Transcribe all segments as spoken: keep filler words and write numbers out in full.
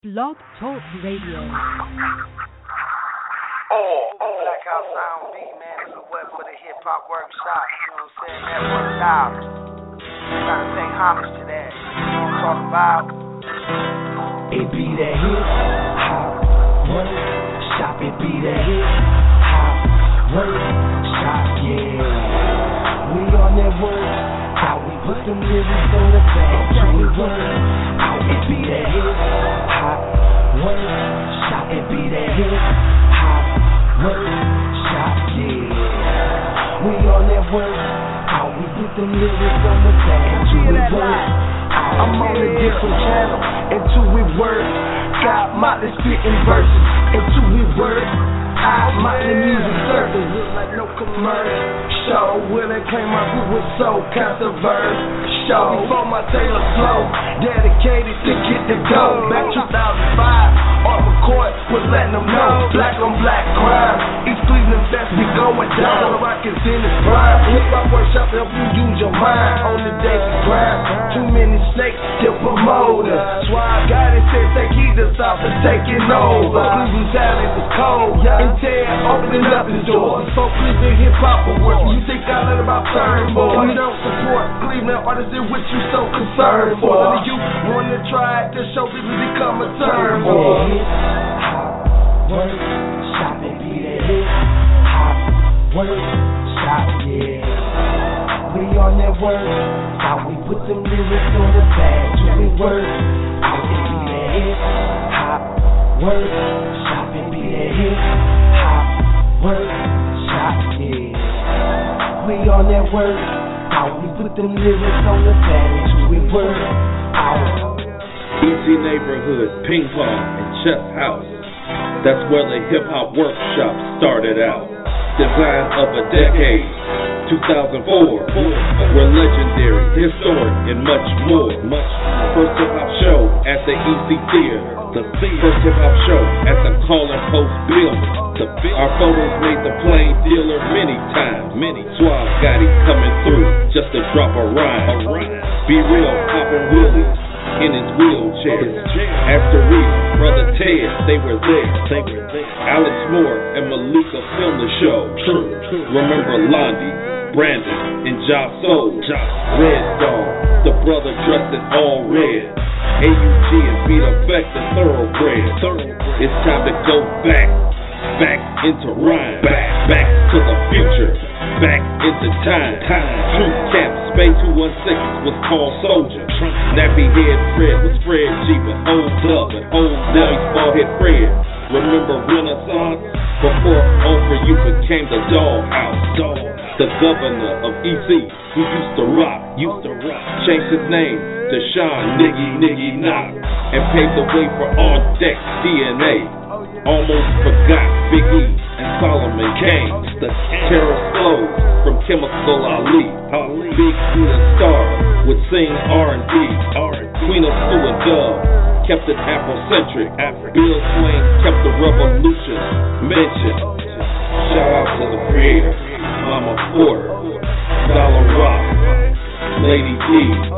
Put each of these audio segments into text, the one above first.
Blog Talk Radio. Oh, Black House Sound B, man. It's a web for the hip hop workshop. You know what I'm saying? That one style. Trying to pay homage to that. You know what I'm talking about? It be that hip hop workshop. It be that hip hop workshop. Yeah, we on that work. How we put them lyrics on the back. So we work. How it be that hip hop workshop. It be that hip hop workshop. Yeah, we on that work. How we put them lyrics on the back. So we work. I'm on a different channel. Until we work. Got Motley spitting verses. Until we work. I Motley music service. Look like no commercial. Show when it came out, we was so controversial. Show before my Taylor flow. Dedicated to get the go. Back two thousand five. Art McCoy was letting them know. Black on black crime. East Cleveland best be going down. The rock is in his prime. Hip hop workshop help you use your mind on the daily grind. Too many snakes to promote us. That's why I got it said take heed to stop for taking over. Cleveland talent is cold. And Ted opening up his doors. So Cleveland hip hop awards. You think I let about turn boy? We don't support Cleveland artists in which you so concerned for. None of you wanna try it to show people become a turn boy. Hip hop workshop, it be that hip hop workshop, yeah. We on that work, how we put them lyrics on the back. Do we work? How it be that hip hop workshop, it be that hip hop workshop, yeah. We on that work, how we put them lyrics on the back. Do we work? Out. Easy neighborhood, ping pong, and chess house. That's where the hip hop workshop started out. Design of a decade, two thousand four. We're legendary, historic, and much more. First hip hop show at the E C Theater. The first hip hop show at the Calling Post Building. Our photos made the plain dealer many times. Many Suave Gotti coming through just to drop a rhyme. Be real, popping wheelies in his wheelchair. After Reese, Brother Ted, they were there. They were there. Alex Moore and Malika filmed the show. True. Remember Londi, Brandon, and Ja Soul. Red Dog, the brother dressed in all red. A U G and Beat Effect and Thoroughbred. It's time to go back, back into rhyme, back, back to the future, back into time. True Camp, Space two one six was called Soldier. Nappy Head Fred was Fred G, but hold up, and hold now he's Ballhead Fred. Remember Renaissance? Before On For You became the Dollhouse. The governor of E C, who used to rock, used to rock, changed his name to Sean Niggy Niggy Knock, and paved the way for On Deck D N A. Almost forgot Big E and Solomon Kane. The terror flows from Chemical Ali. Big Queen Star would sing R and B. Queen of Sue and Dove kept it Afrocentric. Bill Swain kept the revolution mentioned. Shout out to the creator, Mama Porter, Dollar Rock, Lady D,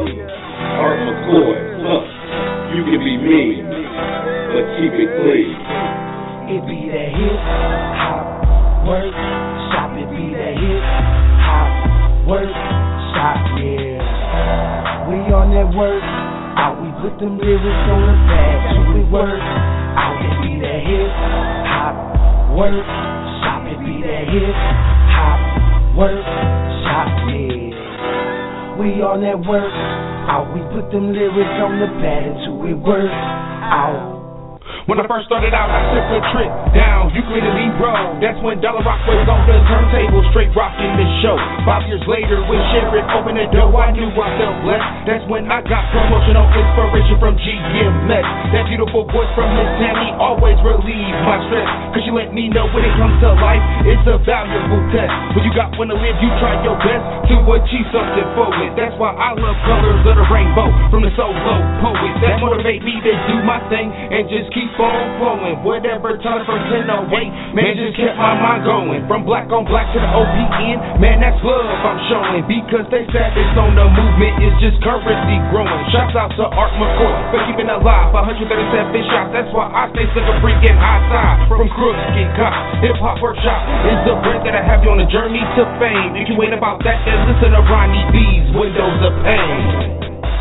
Art McCoy. Huh. You can be mean, but keep it clean. It be that hip hop workshop. It be that hip hop workshop, yeah. We on that work. How we put them lyrics on the back. Do we work? How it be that hip hop workshop. It be that hip hop workshop, yeah. We on that work. How we put them lyrics on the back. Do we work? Out. When I first started out, I took a trip down Euclid and Ebro. That's when Dollar Rock was on the turntable, straight rocking the show. Five years later, when Sheriff opened the door, I knew I felt blessed. That's when I got promotional inspiration from G M S. That beautiful voice from Miss Tammy always relieved my stress, cause she let me know when it comes to life, it's a valuable test. When you got one to live, you try your best to achieve something for it. That's why I love colors of the rainbow from the solo poets that motivate me to do my thing and just keep phone flowing, whatever time from ten oh eight. Man, just kept my mind going. From black on black to the O P N, man, that's love I'm showing. Because they said it's on the movement, it's just currency growing. Shouts out to Art McCoy for keeping alive. one hundred thirty-seven shots, that's why I stay stuck a freaking high side. From crooks get cops, hip hop workshop is the bread that I have you on a journey to fame. If you ain't about that, then listen to Ronnie B's Windows of Pain.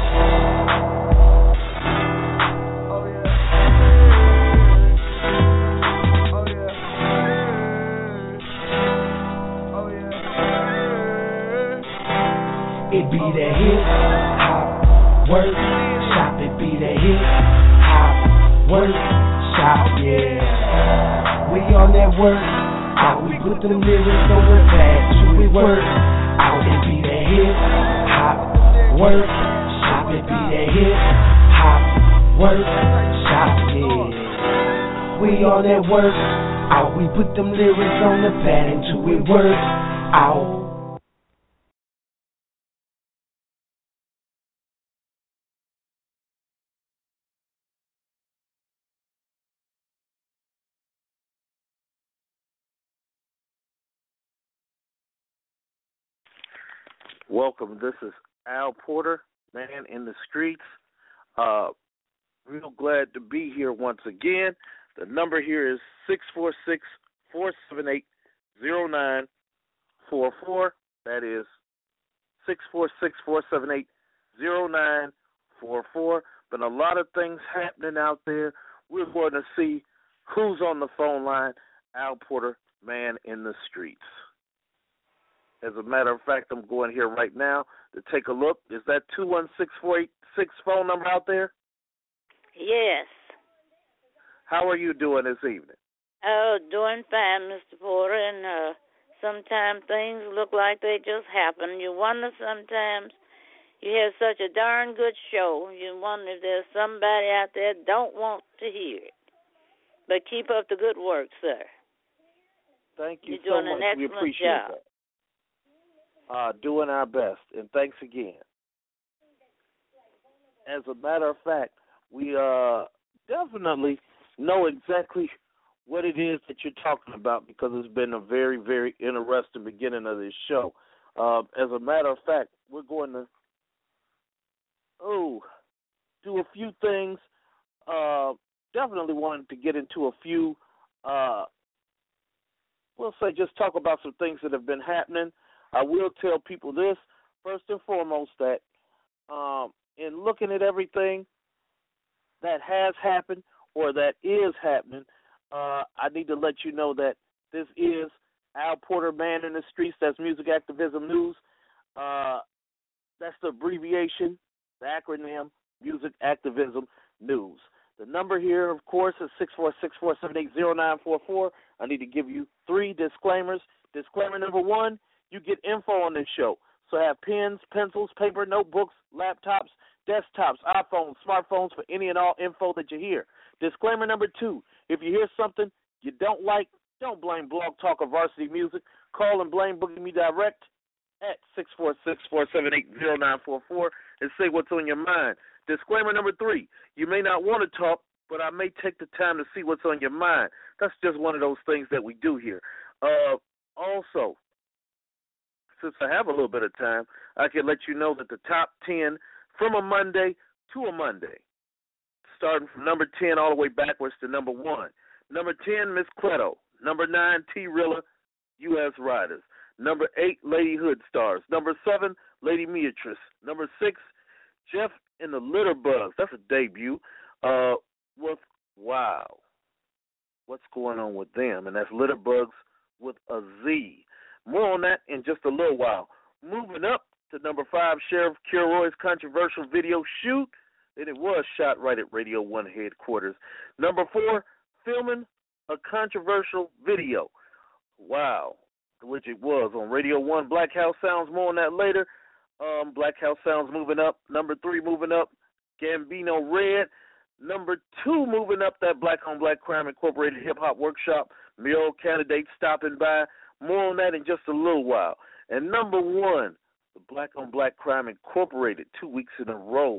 It be that hip hop work shop. It be that hip hop work shop. Yeah, we on that work out. We put them lyrics on the pad till we work out. It be that hip hop work shop. It be that hip hop work shop. Yeah, we on that work out. We put them lyrics on the pad until we work out. Welcome. This is Al Porter, Man in the Streets. Uh, real glad to be here once again. The number here is six four six, four seven eight, zero nine four four. That is six four six, four seven eight, zero nine four four. Been a lot of things happening out there. We're going to see who's on the phone line. Al Porter, Man in the Streets. As a matter of fact, I'm going here right now to take a look. Is that two one six, four eight six phone number out there? Yes. How are you doing this evening? Oh, doing fine, Mister Porter. And uh, sometimes things look like they just happen. You wonder sometimes. You have such a darn good show. You wonder if there's somebody out there that don't want to hear it. But keep up the good work, sir. Thank you You're so doing much. an We excellent appreciate job. that. Uh, doing our best, and thanks again. As a matter of fact, we uh, definitely know exactly what it is that you're talking about because it's been a very, very interesting beginning of this show. Uh, as a matter of fact, we're going to oh do a few things. Uh, definitely wanted to get into a few. Uh, we'll say just talk about some things that have been happening. I will tell people this, first and foremost, that um, in looking at everything that has happened or that is happening, uh, I need to let you know that this is Al Porter, Man in the Streets. That's Music Activism News. Uh, that's the abbreviation, the acronym, Music Activism News. The number here, of course, is six four six, four seven eight, zero nine four four. I need to give you three disclaimers. Disclaimer number one, you get info on this show. So have pens, pencils, paper, notebooks, laptops, desktops, iPhones, smartphones for any and all info that you hear. Disclaimer number two, if you hear something you don't like, don't blame Blog Talk or Varsity Music. Call and blame Boogie Me Direct at six four six, four seven eight, zero nine four four and say what's on your mind. Disclaimer number three, you may not want to talk, but I may take the time to see what's on your mind. That's just one of those things that we do here. Uh, also, since I have a little bit of time, I can let you know that the top ten from a Monday to a Monday, starting from number ten all the way backwards to number one. Number ten, Miss Cleto. Number nine, T-Rilla, U S Riders. Number eight, Lady Hood Stars. Number seven, Lady Beatrice. Number six, Jeff and the Litter Bugs. That's a debut. Uh, with wow, what's going on with them? And that's Litter Bugs with a Z. More on that in just a little while. Moving up to number five, Sheriff Kilroy's controversial video shoot, and it was shot right at Radio one headquarters. Number four, filming a controversial video. Wow, which it was on Radio one. Black House Sounds, more on that later. Um, Black House Sounds moving up. Number three moving up, Gambino Red. Number two moving up, that Black on Black Crime Incorporated Hip Hop Workshop. Mayoral candidate stopping by. More on that in just a little while. And number one, the Black on Black Crime Incorporated, two weeks in a row,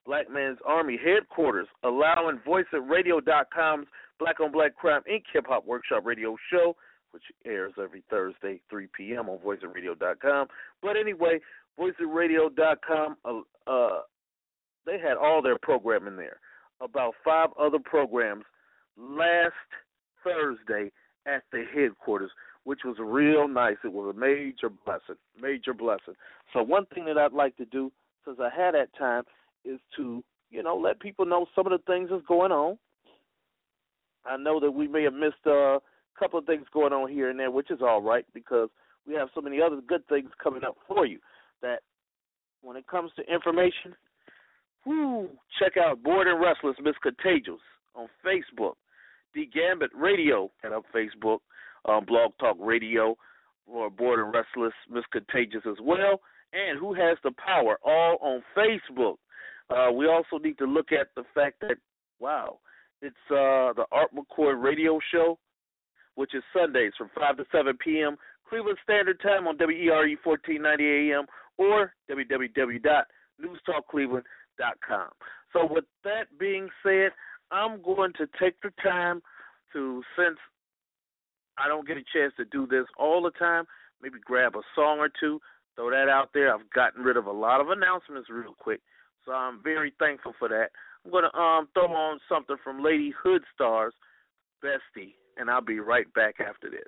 Black Man's Army headquarters, allowing voice it radio dot com's Black on Black Crime Incorporated. Hip Hop Workshop Radio Show, which airs every Thursday, three p.m. on voice it radio dot com. But anyway, voice it radio dot com, uh, uh, they had all their programming there. About five other programs last Thursday at the headquarters, which was real nice. It was a major blessing, major blessing. So one thing that I'd like to do, since I had that time, is to, you know, let people know some of the things that's going on. I know that we may have missed a couple of things going on here and there, which is all right because we have so many other good things coming up for you that when it comes to information, whoo, check out Bored and Restless Miss Contagious on Facebook. The Gambit Radio and on Facebook, um, Blog Talk Radio, or Bored and Restless Miss Contagious as well. And Who Has the Power, all on Facebook. Uh, we also need to look at the fact that, wow, it's uh, the Art McCoy Radio Show, which is Sundays from five to seven p.m. Cleveland Standard Time on W E R E fourteen ninety A M or w w w dot news talk cleveland dot com. So with that being said, I'm going to take the time to, since I don't get a chance to do this all the time, maybe grab a song or two, throw that out there. I've gotten rid of a lot of announcements real quick, so I'm very thankful for that. I'm going to um, throw on something from Lady Hood Stars, Bestie, and I'll be right back after this.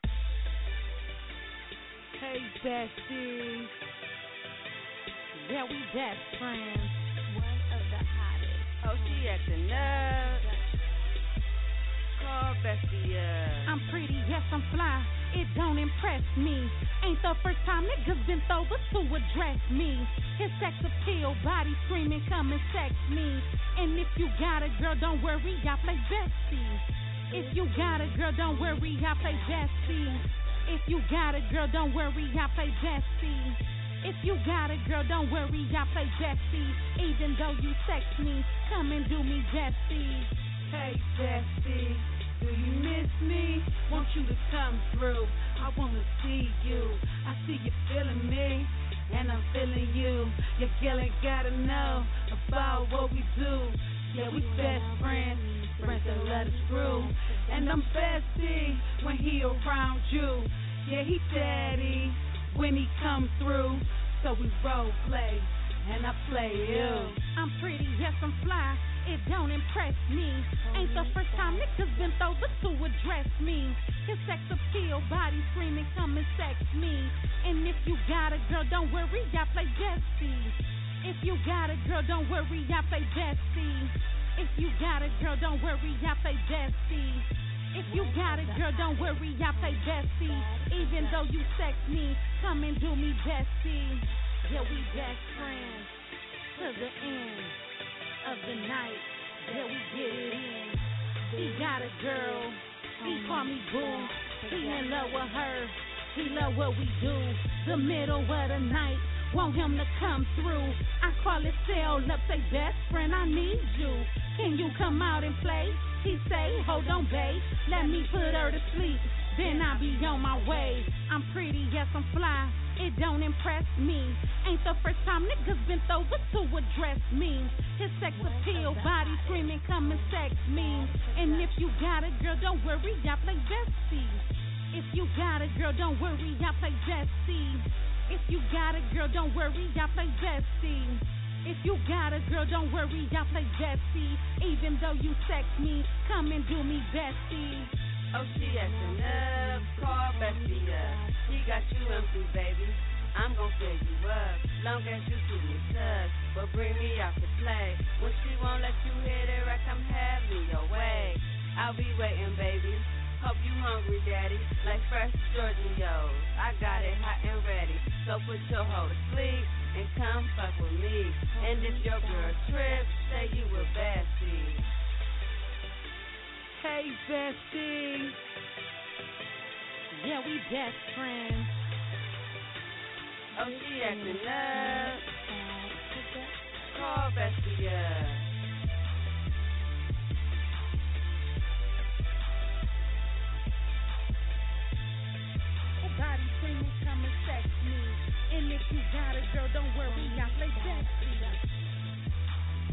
Hey, Bestie. Yeah, we best friends. One of the hottest. Oh, she acting up. Call Bestie up. I'm pretty, yes, I'm fly. It don't impress me. Ain't the first time niggas been over to address me. His sex appeal, body screaming, come and sex me. And if you got a girl, don't worry, I play bestie. If you got a girl, don't worry, I play bestie. If you got a girl, don't worry, I play bestie. If you got a girl, don't worry, I play bestie. Even though you sex me, come and do me bestie. Hey, bestie. Do you miss me? Want you to come through. I wanna see you. I see you feeling me, and I'm feeling you. Your girl ain't gotta know about what we do. Yeah, we best friends, friends that let us screw. And I'm bestie when he around you. Yeah, he daddy when he come through. So we role play, and I play you. I'm pretty, yes, I'm fly. It don't impress me. Ain't the first time niggas been over to address me. His sex appeal, body screaming, come and sex me. And if you got a girl, don't worry, I play bestie. If you got a girl, don't worry, I play bestie. If you got a girl, don't worry, I play bestie. If you got a girl, don't worry, I play bestie. Even though you sex me, come and do me bestie. Yeah, we best friends to the end of the night, yeah, we get it in. He got a girl, he call me boo. He in love with her, he love what we do. The middle of the night, want him to come through. I call it cell up, say best friend, I need you. Can you come out and play? He say, hold on, babe, let me put her to sleep. Then I'll be on my way. I'm pretty, yes, I'm fly. It don't impress me. Ain't the first time niggas been over to address me. His sex appeal, body screaming, come and sex me. And if you got a girl, don't worry, I play bestie. If you got a girl, don't worry, I play bestie. If you got a girl, don't worry, I play bestie. If you got a girl, don't worry, I play bestie. Even though you sex me, come and do me bestie. Oh, she acting up, call Bestie up. He got you empty, baby. I'm gon' fill you up, long as you keep me touch. But bring me out to play. When she won't let you hit it right, come have me your way. I'll be waiting, baby. Hope you hungry, daddy, like fresh Giorgio's. I got it hot and ready, so put your hoe to sleep and come fuck with me. And if your girl trips, say you a bestie. Hey, bestie. Yeah, we best friends. Oh, she acting up. Call Bestie up. Oh, body screaming, come and sex me. And if you got a girl, don't worry, I play bestie.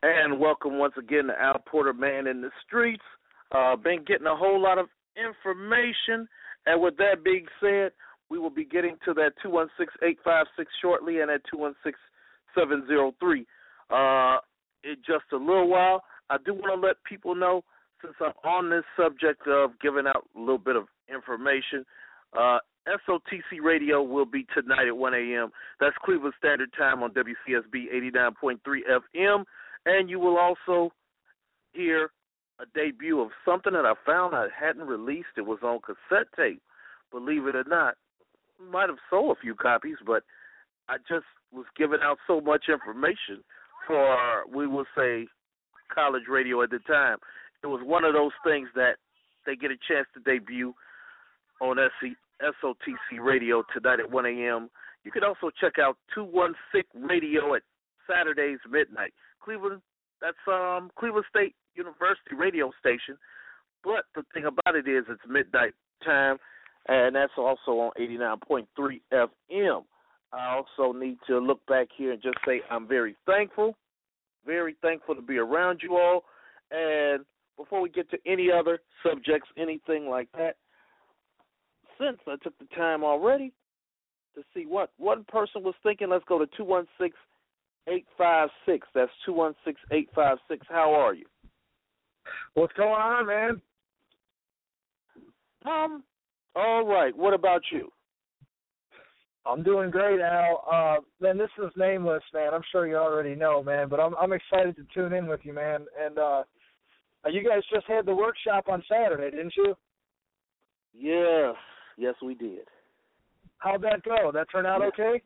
And welcome once again to Al Porter, Man in the Streets. Uh, been getting a whole lot of information. And with that being said, we will be getting to that two one six, eight five six shortly and at two one six, seven zero three uh, in just a little while. I do want to let people know, since I'm on this subject of giving out a little bit of information, uh, S O T C Radio will be tonight at one a.m. That's Cleveland Standard Time on W C S B eighty-nine point three F M. And you will also hear a debut of something that I found I hadn't released. It was on cassette tape, believe it or not. Might have sold a few copies, but I just was giving out so much information for, we will say, college radio at the time. It was one of those things that they get a chance to debut on S O T C Radio tonight at one a.m. You can also check out two one six Radio at Saturdays midnight. Cleveland, that's um Cleveland State University radio station. But the thing about it is it's midnight time, and that's also on eighty-nine point three F M. I also need to look back here and just say I'm very thankful, very thankful to be around you all. And before we get to any other subjects, anything like that, since I took the time already to see what one person was thinking, let's go to two one six, eight five six. That's two one six, eight five six. How are you? What's going on, man? Um, all right. What about you? I'm doing great, Al. Uh, man, this is Nameless, man. I'm sure you already know, man, but I'm I'm excited to tune in with you, man. And uh, you guys just had the workshop on Saturday, didn't you? Yes. Yes, we did. How'd that go? That turn out okay?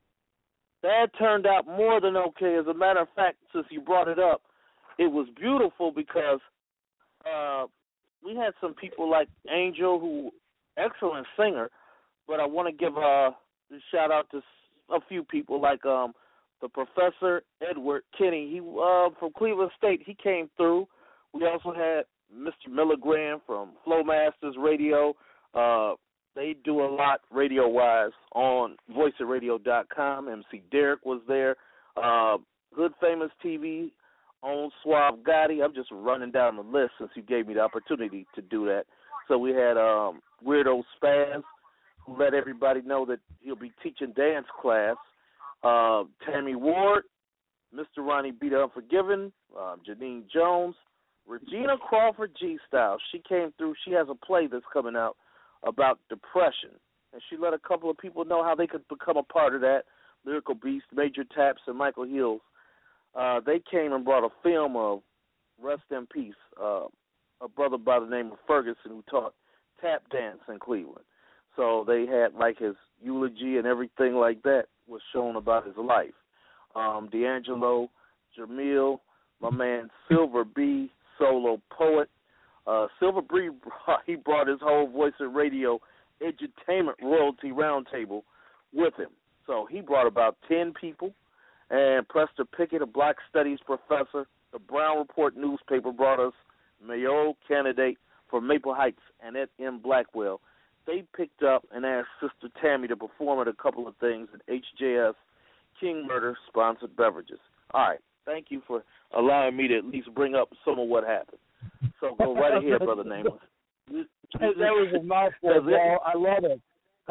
That turned out more than okay. As a matter of fact, since you brought it up, it was beautiful because uh, we had some people like Angel, who excellent singer, but I want to give a shout out to a few people like um, the Professor Edward Kinney. He uh, from Cleveland State. He came through. We also had Mister Milligram from Flowmasters Radio. Uh, They do a lot radio-wise on voice of radio dot com. M C Derek was there. Uh, Hood Famous T V on Suave Gotti. I'm just running down the list since you gave me the opportunity to do that. So we had um, Weirdo Spaz, who let everybody know that he'll be teaching dance class. Uh, Tammy Ward, Mister Ronnie B. The Unforgiven, uh, Janine Jones, Regina Crawford G-Style. She came through. She has a play that's coming out about depression, and she let a couple of people know how they could become a part of that. Lyrical Beast, Major Taps, and Michael Hills. Uh, they came and brought a film of, rest in peace, uh, a brother by the name of Ferguson who taught tap dance in Cleveland. So they had like his eulogy and everything like that was shown about his life. Um, D'Angelo, Jamil, my man Silver B, solo poet. Uh, Silver Bree, he brought his whole voice of radio entertainment royalty roundtable with him. So he brought about ten people. And Prester Pickett, a black studies professor, the Brown Report newspaper brought us mayoral candidate for Maple Heights, Annette M. Blackwell. They picked up and asked Sister Tammy to perform at a couple of things at H J S King Murder sponsored beverages. All right. Thank you for allowing me to at least bring up some of what happened. So go right ahead, Brother Nameless. That was a mouthful, bro. I love it.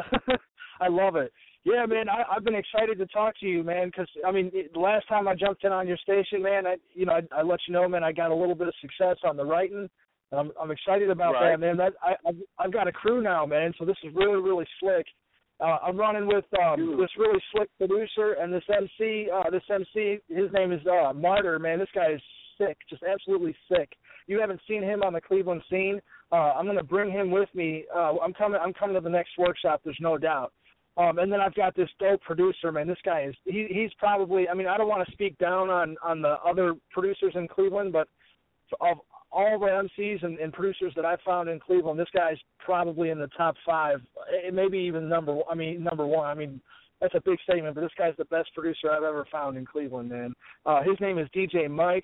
I love it. Yeah, man, I, I've been excited to talk to you, man, because, I mean, it, the last time I jumped in on your station, man, I, you know, I, I let you know, man, I got a little bit of success on the writing. I'm, I'm excited about right. that, man. That I, I've, I've got a crew now, man, so this is really, really slick. Uh, I'm running with um, this really slick producer and this M C. Uh, this M C, his name is uh, Martyr, man. This guy is sick, just absolutely sick. You haven't seen him on the Cleveland scene. Uh, I'm going to bring him with me. Uh, I'm coming. I'm coming to the next workshop. There's no doubt. Um, and then I've got this dope producer, man. This guy is. He, he's probably. I mean, I don't want to speak down on, on the other producers in Cleveland, but of all the M Cs and, and producers that I've found in Cleveland, this guy's probably in the top five, maybe even number. I mean, number one. I mean, that's a big statement, but this guy's the best producer I've ever found in Cleveland, man. Uh, his name is D J Mike.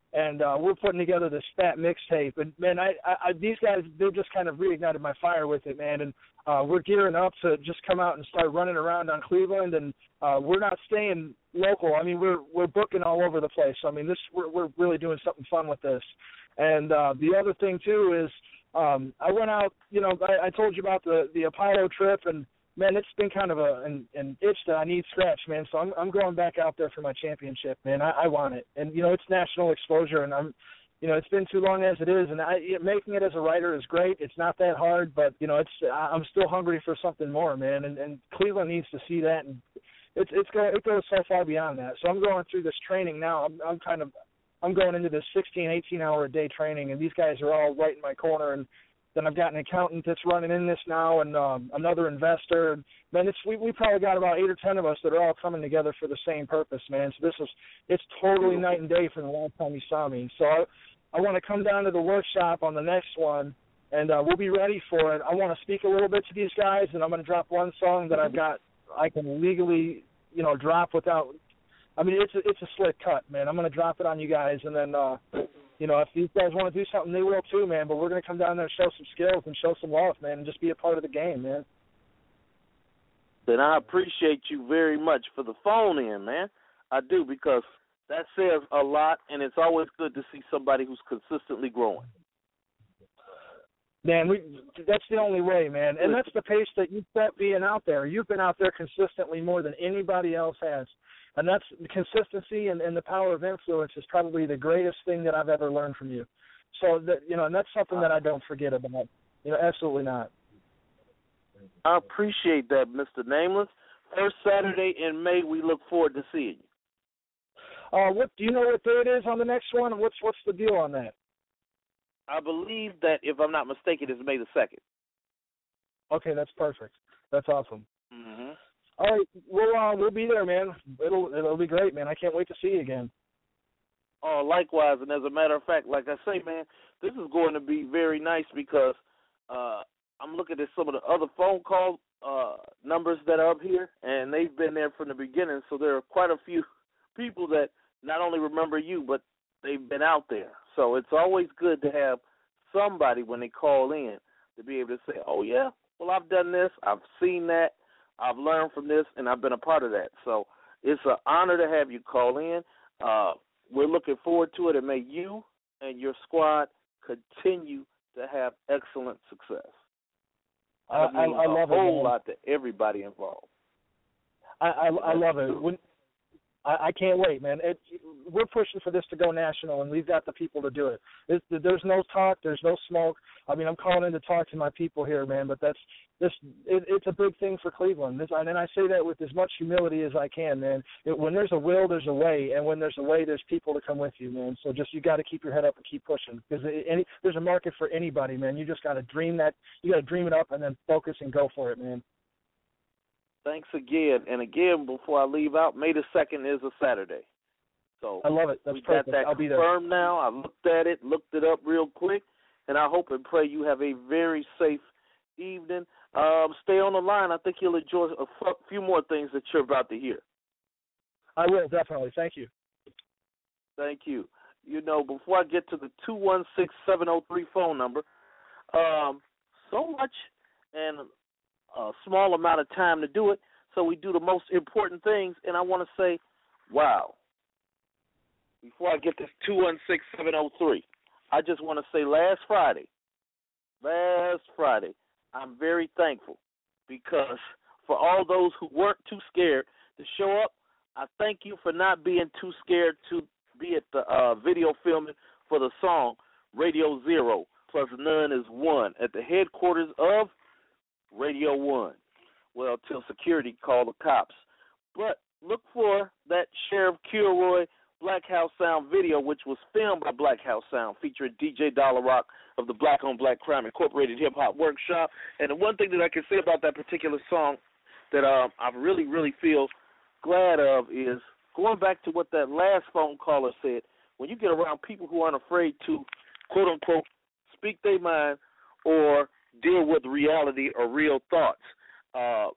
and uh, we're putting together this fat mixtape. And man, I, I, I these guys, they just kind of reignited my fire with it, man. And uh, we're gearing up to just come out and start running around on Cleveland. And uh, we're not staying local. I mean, we're we're booking all over the place. So, I mean, this we're we're really doing something fun with this. And uh, the other thing too is um, I went out. You know, I, I told you about the the Apollo trip, and man, it's been kind of a an, an itch that I need scratched, man. So I'm I'm going back out there for my championship, man. I, I want it, and you know it's national exposure, and I'm, you know, it's been too long as it is, and I, it, making it as a writer is great. It's not that hard, but you know, it's I'm still hungry for something more, man. And, and Cleveland needs to see that, and it's it's go, it goes so far beyond that. So I'm going through this training now. I'm I'm kind of I'm going into this sixteen, eighteen hour a day training, and these guys are all right in my corner, and then I've got an accountant that's running in this now, and um, another investor. And man, it's we we probably got about eight or ten of us that are all coming together for the same purpose, man. So this is it's totally night and day from the last time you saw me. So I I want to come down to the workshop on the next one, and uh, we'll be ready for it. I want to speak a little bit to these guys, and I'm going to drop one song that I've got I can legally you know drop without. I mean, it's a, it's a slick cut, man. I'm going to drop it on you guys, and then. Uh, You know, if these guys want to do something, they will too, man. But we're going to come down there and show some skills and show some love, man, and just be a part of the game, man. Then I appreciate you very much for the phone in, man. I do, because that says a lot, and it's always good to see somebody who's consistently growing. Man, we that's the only way, man. And that's the pace that you've set being out there. You've been out there consistently more than anybody else has. And that's consistency and, and the power of influence is probably the greatest thing that I've ever learned from you. So that you know, and that's something that I don't forget about. You know, absolutely not. I appreciate that, Mister Nameless. First Saturday in May, we look forward to seeing you. Uh, what do you know what day it is on the next one? What's what's the deal on that? I believe that, if I'm not mistaken, it's May the second. Okay, that's perfect. That's awesome. Mm-hmm. All right, we'll uh, we'll be there, man. It'll it'll be great, man. I can't wait to see you again. Oh, likewise, and as a matter of fact, like I say, man, this is going to be very nice because uh, I'm looking at some of the other phone call uh, numbers that are up here, and they've been there from the beginning. So there are quite a few people that not only remember you, but they've been out there. So it's always good to have somebody when they call in to be able to say, "Oh yeah, well I've done this, I've seen that." I've learned from this, and I've been a part of that. So it's an honor to have you call in. Uh, we're looking forward to it, and may you and your squad continue to have excellent success. I, I, I love a it, whole man. lot to everybody involved. I, I, I love it. When, I, I can't wait, man. It, we're pushing for this to go national, and we've got the people to do it. It. There's no talk. There's no smoke. I mean, I'm calling in to talk to my people here, man, but that's this. It, it's a big thing for Cleveland. This, and I say that with as much humility as I can, man. It, when there's a will, there's a way, and when there's a way, there's people to come with you, man. So just you got to keep your head up and keep pushing because any, there's a market for anybody, man. You just got to dream that. You got to dream it up and then focus and go for it, man. Thanks again. And again, before I leave out, May the second is a Saturday. So I love it. That's we perfect. got that I'll be there. confirmed now. I looked at it, looked it up real quick, and I hope and pray you have a very safe evening. Um, stay on the line. I think you'll enjoy a few more things that you're about to hear. I will, definitely. Thank you. Thank you. You know, before I get to the two one six, seven oh three phone number, um, so much and a small amount of time to do it, so we do the most important things, and I want to say, wow. Before I get to two one six, seven oh three, I just want to say last Friday, last Friday, I'm very thankful because for all those who weren't too scared to show up, I thank you for not being too scared to be at the uh, video filming for the song Radio Zero plus None is One at the headquarters of Radio One. Well, till security called the cops. But look for that Sheriff Kilroy Black House Sound video, which was filmed by Black House Sound, featuring D J Dollar Rock of the Black on Black Crime Incorporated Hip Hop Workshop. And the one thing that I can say about that particular song that uh, I really, really feel glad of is going back to what that last phone caller said. When you get around people who aren't afraid to, quote unquote, speak their mind or deal with reality or real thoughts, uh,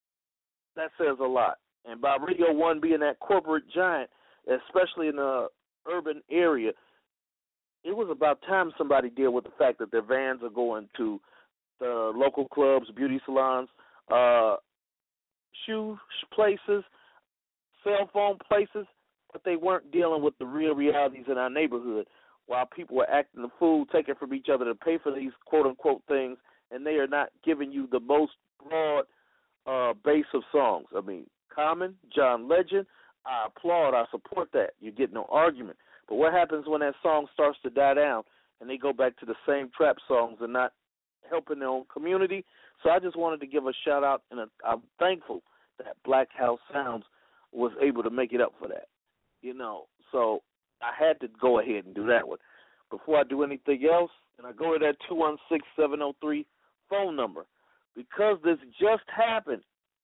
that says a lot. And by Radio One being that corporate giant, especially in the urban area, it was about time somebody deal with the fact that their vans are going to the local clubs, beauty salons, uh, shoe places, cell phone places, but they weren't dealing with the real realities in our neighborhood. While people were acting the fool, taking from each other to pay for these quote-unquote things, and they are not giving you the most broad uh, base of songs. I mean, Common, John Legend, I applaud, I support that. You get no argument. But what happens when that song starts to die down and they go back to the same trap songs and not helping their own community? So I just wanted to give a shout-out, and a, I'm thankful that Black House Sounds was able to make it up for that. You know, so I had to go ahead and do that one. Before I do anything else, and I go to that two one six, seven oh three phone number, because this just happened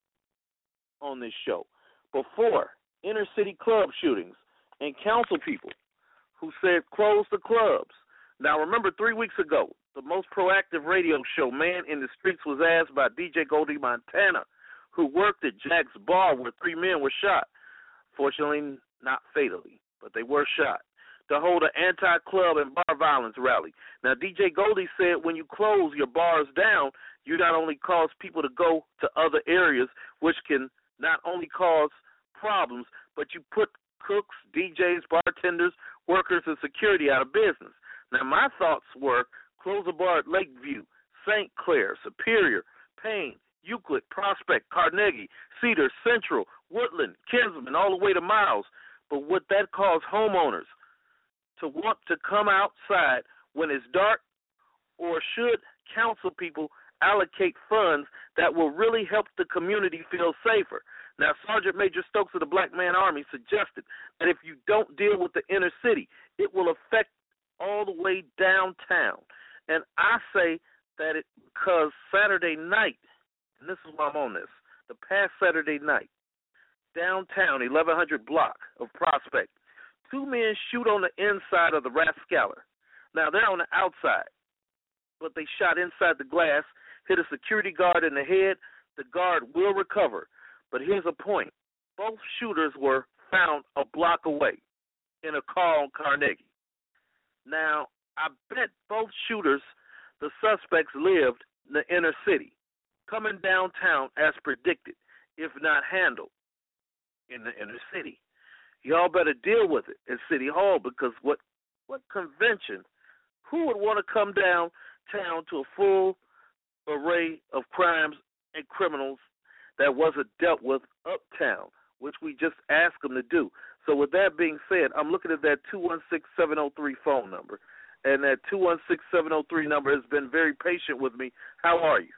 on this show. Before, inner city club shootings and council people who said close the clubs. Now, remember three weeks ago, the most proactive radio show, Man in the Streets, was asked by D J Goldie Montana, who worked at Jack's Bar where three men were shot. Fortunately, not fatally, but they were shot, to hold an anti-club and bar violence rally. Now, D J Goldie said when you close your bars down, you not only cause people to go to other areas, which can not only cause problems, but you put cooks, D Js, bartenders, workers, and security out of business. Now, my thoughts were close a bar at Lakeview, Saint Clair, Superior, Payne, Euclid, Prospect, Carnegie, Cedar, Central, Woodland, Kinsman, all the way to Miles. But would that cause homeowners to want to come outside when it's dark, or should council people allocate funds that will really help the community feel safer? Now, Sergeant Major Stokes of the Black Man Army suggested that if you don't deal with the inner city, it will affect all the way downtown. And I say that it because Saturday night, and this is why I'm on this, the past Saturday night, downtown, eleven hundred block of Prospect, two men shoot on the inside of the Rathskeller. Now, they're on the outside, but they shot inside the glass, hit a security guard in the head. The guard will recover. But here's a point. Both shooters were found a block away in a car on Carnegie. Now, I bet both shooters, the suspects, lived in the inner city, coming downtown as predicted, if not handled in the inner city. Y'all better deal with it in City Hall, because what what convention, who would want to come downtown to a full array of crimes and criminals that wasn't dealt with uptown, which we just asked them to do? So with that being said, I'm looking at that two one six, seven oh three phone number, and that two one six, seven oh three number has been very patient with me. How are you?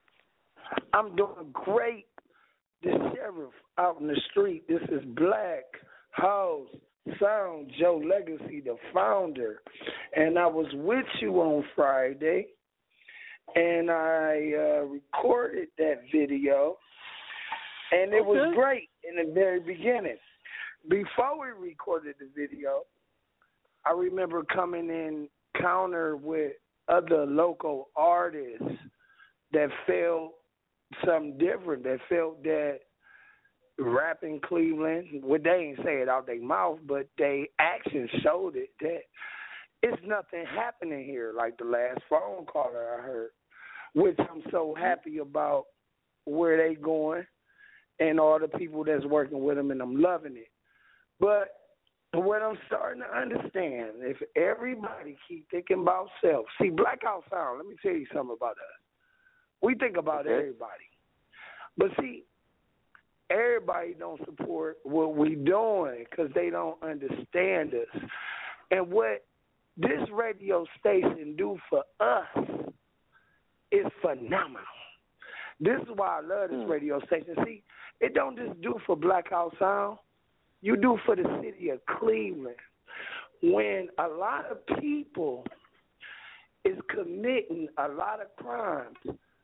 I'm doing great. The sheriff out in the street, this is Black House Sound, Joe Legacy, the founder. And I was with you on Friday, and I uh, recorded that video, and it okay. was great in the very beginning. Before we recorded the video, I remember coming in counter with other local artists that felt something different, that felt that rap in Cleveland, well, they ain't say it out their mouth, but they actions showed it, that it's nothing happening here like the last phone caller I heard, which I'm so happy about where they going and all the people that's working with them, and I'm loving it. But what I'm starting to understand, if everybody keep thinking about self, see, Black House Sound, let me tell you something about us. We think about okay. everybody. But see, everybody don't support what we doing because they don't understand us. And what this radio station do for us is phenomenal. This is why I love this radio station. See, it don't just do for Black House Sound. You do for the city of Cleveland. When a lot of people is committing a lot of crimes,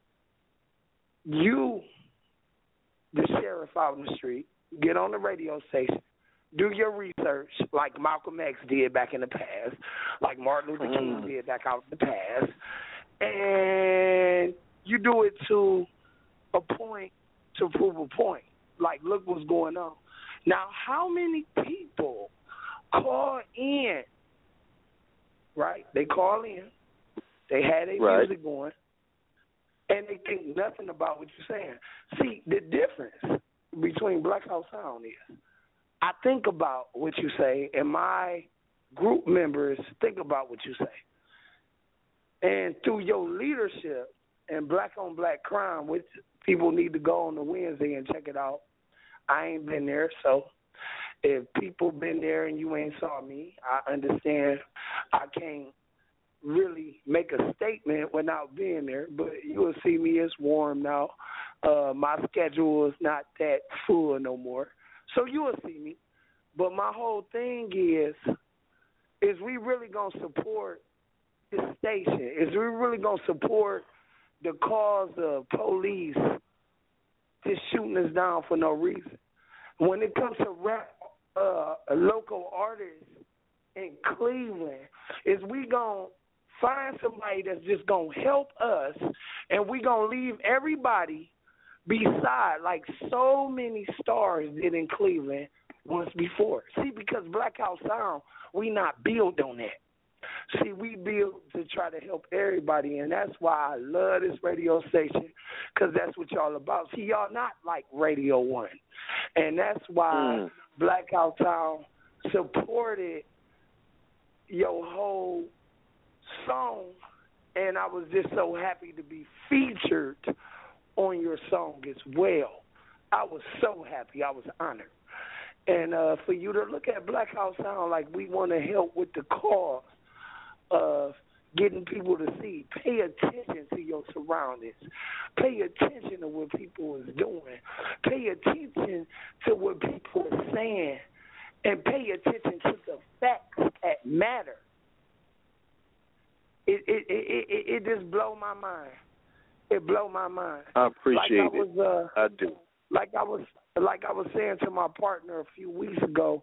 you, the sheriff out in the street, get on the radio station, do your research like Malcolm X did back in the past, like Martin Luther King did back out in the past, and you do it to a point, to prove a point. Like, look what's going on. Now, how many people call in, right? They call in. They had their right. music going, and they think nothing about what you're saying. See, the difference between Black House Sound is I think about what you say, and my group members think about what you say. And through your leadership and Black on Black Crime, which people need to go on the Wednesday and check it out. I ain't been there, so if people been there and you ain't saw me, I understand I can't really make a statement without being there, but you will see me. It's warm now. Uh, my schedule is not that full no more, so you will see me. But my whole thing is, is we really going to support this station? Is we really going to support the cause of police just shooting us down for no reason? When it comes to rap, uh, local artists in Cleveland, is we going to find somebody that's just going to help us, and we going to leave everybody beside, like so many stars did in Cleveland once before. See, because Black House Sound, we not built on that. See, we build to try to help everybody, and that's why I love this radio station, because that's what y'all about. See, y'all not like Radio One, and that's why mm. Black House Sound supported your whole song, and I was just so happy to be featured on your song as well. I was so happy. I was honored. And uh, for you to look at Black House Sound like we want to help with the cause of getting people to see, pay attention to your surroundings. Pay attention to what people is doing. Pay attention to what people are saying. And pay attention to the facts that matter. It it it it, it just blow my mind. It blow my mind. I appreciate like I was, it. Uh, I do. Like I was like I was saying to my partner a few weeks ago,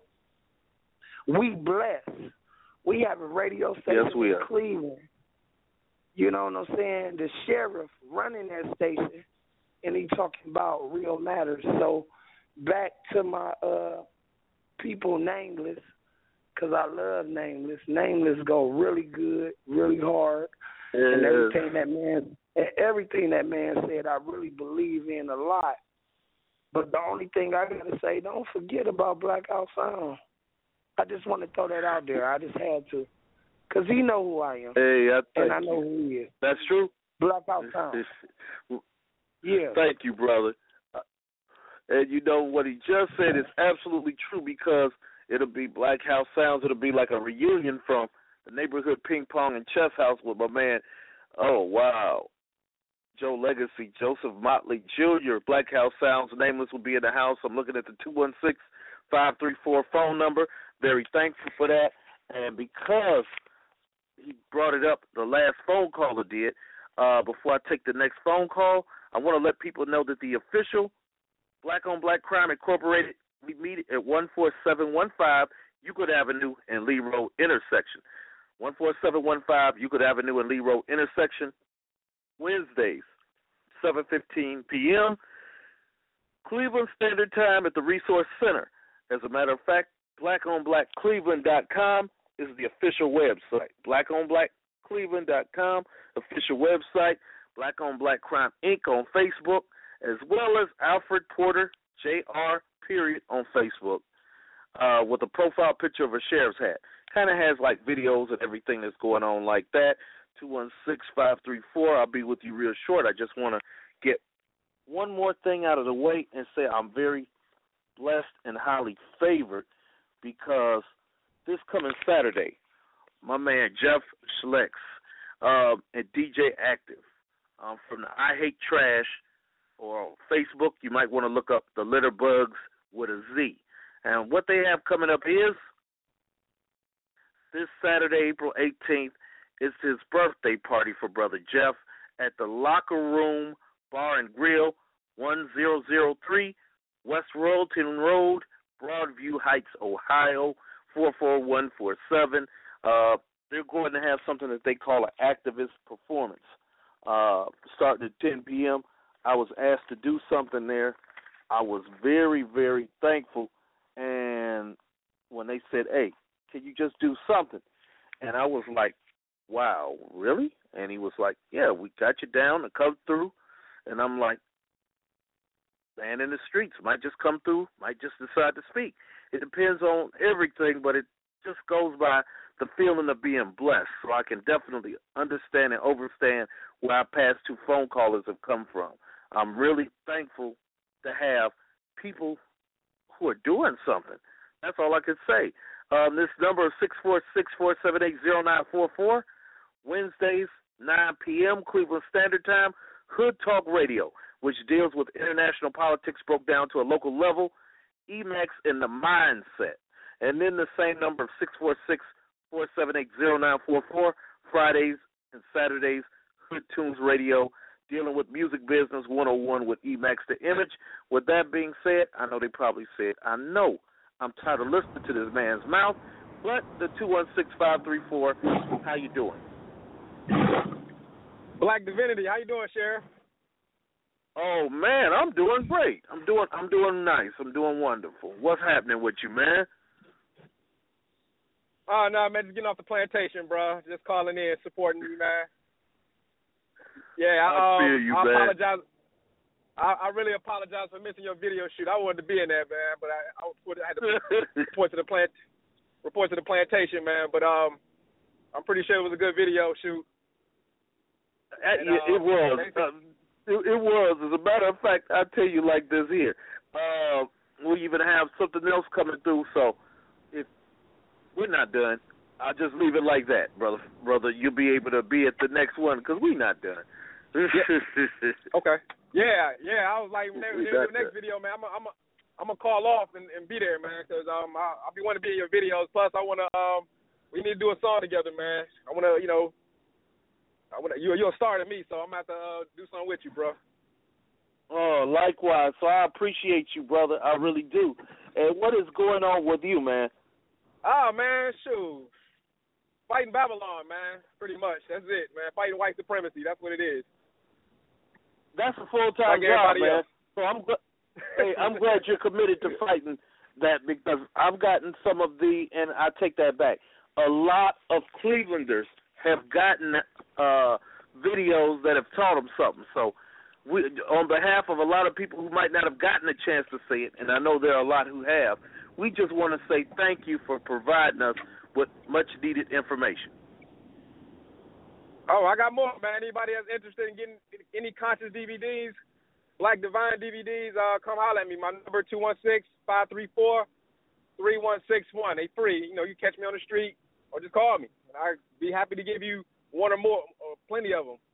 we blessed. We have a radio station yes, we in are. Cleveland. You know what I'm saying? The sheriff running that station, and he talking about real matters. So back to my uh, people, Nameless, because I love Nameless. Nameless go really good, really hard, yes. and everything that man, everything that man said, I really believe in a lot. But the only thing I got to say, don't forget about Black House Sound. I just want to throw that out there. I just had to. Because he know who I am. Hey, I and I know you. who he is. That's true. Black House Sound. Yeah. Thank you, brother. And you know what he just said is absolutely true, because it'll be Black House Sounds. It'll be like a reunion from the neighborhood ping pong and chess house with my man. Oh, wow. Joe Legacy, Joseph Motley Junior Black House Sounds, Nameless will be in the house. I'm looking at the two one six, five three four phone number. Very thankful for that. And because he brought it up, the last phone caller did, uh, before I take the next phone call, I want to let people know that the official Black on Black Crime Incorporated, we meet at one four seven one five Euclid Avenue and Lee Road intersection. one four seven one five Euclid Avenue and Lee Road intersection. Wednesdays, seven fifteen p.m., Cleveland Standard Time at the Resource Center. As a matter of fact, black on black cleveland dot com is the official website. black on black cleveland dot com, official website. Black on Black Crime Incorporated on Facebook, as well as Alfred Porter, J R, period, on Facebook, uh, with a profile picture of a sheriff's hat. Kind of has, like, videos and everything that's going on like that. two one six, five three four. I'll be with you real short. I just want to get one more thing out of the way and say I'm very blessed and highly favored, because this coming Saturday, my man Jeff Schlecks uh, and D J Active um, from the I Hate Trash, or on Facebook, you might want to look up the Litter Bugs with a Z. And what they have coming up is this Saturday, April eighteenth, it's his birthday party for Brother Jeff at the Locker Room Bar and Grill, one thousand three West Royalton Road, Broadview Heights, Ohio, four four one four seven. Uh, they're going to have something that they call an activist performance. Uh, starting at ten p.m., I was asked to do something there. I was very, very thankful. And when they said, hey, can you just do something? And I was like, wow, really? And he was like, yeah, we got you down to come through. And I'm like, man in the streets might just come through, might just decide to speak. It depends on everything, but it just goes by the feeling of being blessed. So I can definitely understand and understand where our past two phone callers have come from. I'm really thankful to have people who are doing something. That's all I can say. Um, this number is six four six, four seven eight, zero nine four four. Wednesdays, nine p.m. Cleveland Standard Time. Hood Talk Radio, which deals with international politics broke down to a local level. E MAX in the mindset. And then the same number of six four six, four seven eight, zero nine four four. Fridays and Saturdays, Hood Tunes Radio, dealing with music business one oh one with E MAX The Image. With that being said, I know they probably said, I know I'm tired of listening to this man's mouth, but the two one six, five three four, how you doing? Black Divinity, how you doing, Sheriff? Oh man, I'm doing great. I'm doing I'm doing nice. I'm doing wonderful. What's happening with you, man? Oh no, man, just getting off the plantation, bro. Just calling in, supporting you, man. Yeah, I, I um, feel you, I man. apologize. I, I really apologize for missing your video shoot. I wanted to be in that, man, but I, I, put, I had to report to the plant, report to the plantation, man. But um, I'm pretty sure it was a good video shoot. And, it, it um, was. Uh, it, it was. As a matter of fact, I'll tell you like this here. Uh, we even have something else coming through. So if we're not done, I'll just leave it like that, brother. Brother, you'll be able to be at the next one because we're not done. Yeah. Okay. Yeah, yeah. I was like, when they, when they do the next video, man, I'm a, I'm a, I'm gonna call off and, and be there, man, because um, I, I'll be wanting to be in your videos. Plus, I wanna um, we need to do a song together, man. I wanna, you know, I wanna you you're a star to me, so I'm gonna have to uh, do something with you, bro. Oh, likewise. So I appreciate you, brother. I really do. And what is going on with you, man? Oh man, shoot. Fighting Babylon, man, pretty much. That's it, man. Fighting white supremacy. That's what it is. That's a full-time like job, man. Else. So I'm gl- hey, I'm glad you're committed to fighting that because I've gotten some of the, and I take that back, a lot of Clevelanders have gotten uh, videos that have taught them something. So we, on behalf of a lot of people who might not have gotten a chance to see it, and I know there are a lot who have, we just want to say thank you for providing us with much-needed information. Oh, I got more, man. Anybody that's interested in getting any conscious D V Ds, Black Divine D V Ds, uh, come holler at me. My number two one six, five three four, three one six one. They free. You know, you catch me on the street or just call me. I'd be happy to give you one or more, or plenty of them.